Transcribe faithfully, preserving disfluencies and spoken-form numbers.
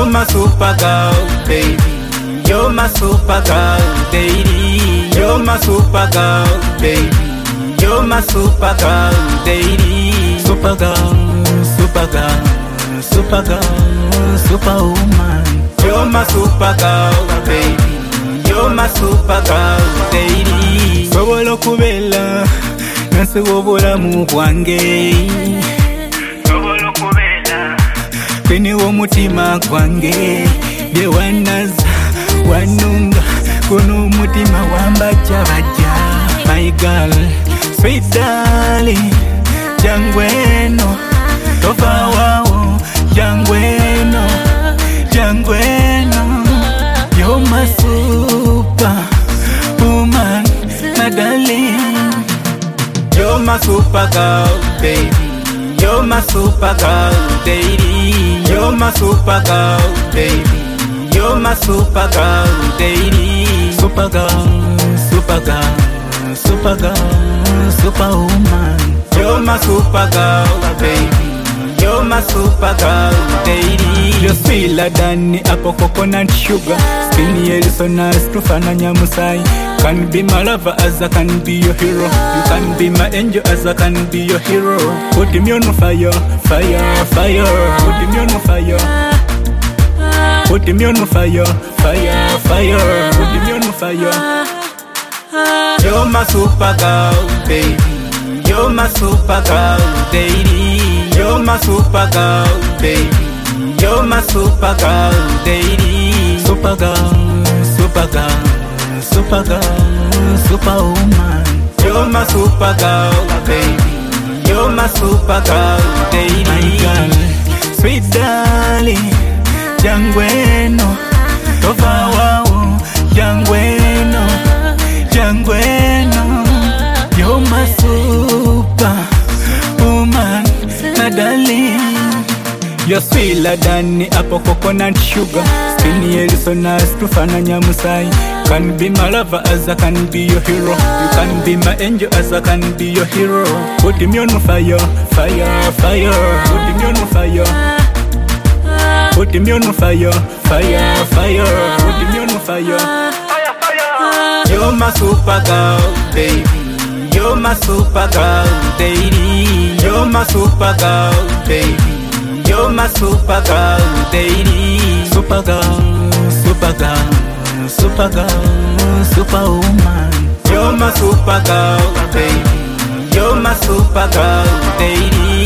You're my super girl, baby. You're my super girl, baby. You're my super girl, baby. You're my super girl, baby. Super girl, super girl, super girl, superwoman. You're my super girl, baby. You're my super girl, baby. Sobola okubela nasiwobola mu bwange. Sobola okubela kweni w'omutima gwange. Bye wanaza wanunga kuno mutima wambaja baja. My girl, sweet darling, jangweno tova wao, jangweno, jangweno. You're my super woman, my darling. You're my super girl, baby. You're my super girl, baby. You're my super girl, baby. You're my super girl, baby. Super girl, super girl, super girl, superwoman. You're my super girl, baby. You're my super girl, baby. You're sweeter than the apple coconut sugar. Skinny so nice to fananya musai. Can be my lover as I can be your hero. You can be my angel as I can be your hero. Put me on fire, fire, fire. Put me on fire. Put me on fire, fire, fire. Put me on fire. You're my super girl, baby. You're my super girl, baby. You're my super girl, baby. You're my super girl, baby. Super girl, super girl, super girl, superwoman. You're my super girl, baby. You're my super girl, baby. My girl, sweet darling, jangweno tova wao, jangweno, jangweno. You're my super woman, my darling. You're sweeter than the apple coconut sugar. Skinny so nice to fananya musai. Can be my lover as I can be your hero. You can be my angel as I can be your hero. Put me on fire, fire, fire. Put me on fire. Put me on fire, fire, fire. Put me on fire. Fire, fire. You're my super girl, baby. You're my super girl, baby. You're my super girl, baby. You're my super girl, baby. Super girl, super girl, super girl, superwoman. You're my super girl, baby. You're my super girl, baby.